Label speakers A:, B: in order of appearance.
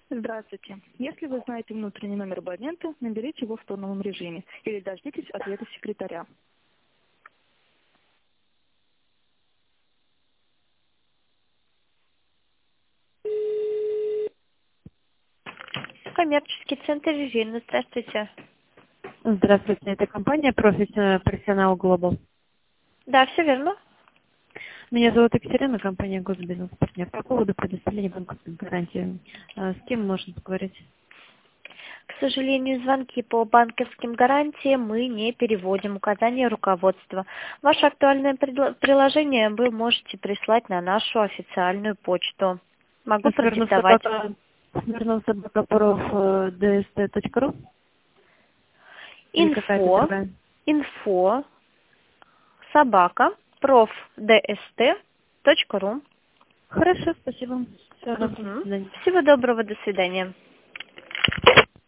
A: Здравствуйте. Если вы знаете внутренний номер абонента, наберите его в тоновом режиме или дождитесь ответа секретаря.
B: Коммерческий центр Режина. Здравствуйте.
C: Здравствуйте, это компания Профессионал Глобал.
B: Да, все верно.
C: Меня зовут Екатерина, компания Госбизнес Партнер. По поводу предоставления банковской гарантии. С кем можно поговорить?
B: К сожалению, звонки по банковским гарантиям мы не переводим. Указания руководства. Ваше актуальное приложение вы можете прислать на нашу официальную почту. Могу продиктовать.
C: Смирновсобака.prof.dst.ru или какая-то
B: Инфо,
C: другая?
B: инфо, собака, profdst.ru.
C: Хорошо, спасибо. Всего доброго, до
B: Мгм.
C: свидания.
B: Всего доброго, до свидания.